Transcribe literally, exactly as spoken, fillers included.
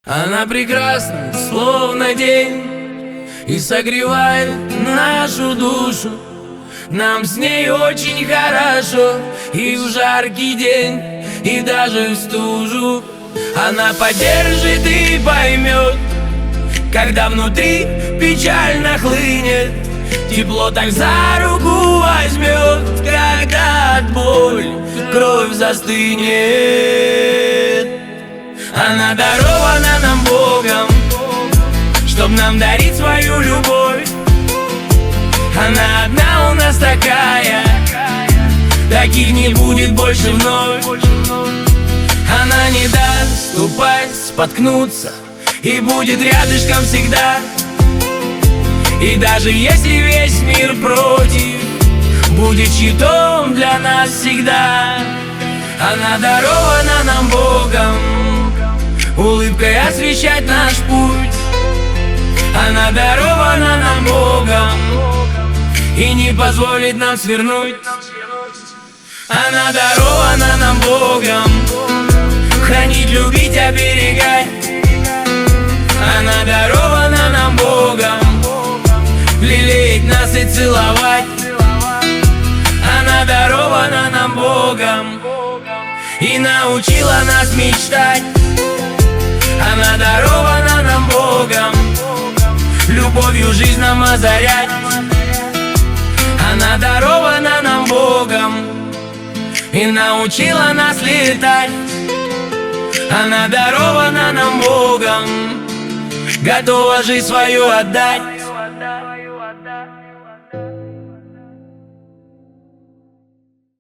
Она прекрасна, словно день, и согревает нашу душу. Нам с ней очень хорошо и в жаркий день, и даже в стужу. Она поддержит и поймет, когда внутри печально хлынет. Тепло так за руку возьмет, когда от боли кровь застынет. Она дарована нам Богом, чтоб нам дарить свою любовь. Она одна у нас такая, таких не будет больше вновь. Она не даст упасть, споткнуться, и будет рядышком всегда. И даже если весь мир против, будет щитом для нас всегда. Она дарована нам Богом, улыбкой освещать наш путь. Она дарована нам Богом и не позволит нам свернуть. Она дарована нам Богом, хранить, любить, оберегать. Она дарована нам Богом, лелеять нас и целовать. Она дарована нам Богом и научила нас мечтать. Она дарована нам Богом, любовью жизнь нам озарять. Она дарована нам Богом и научила нас летать. Она дарована нам Богом, готова жизнь свою отдать.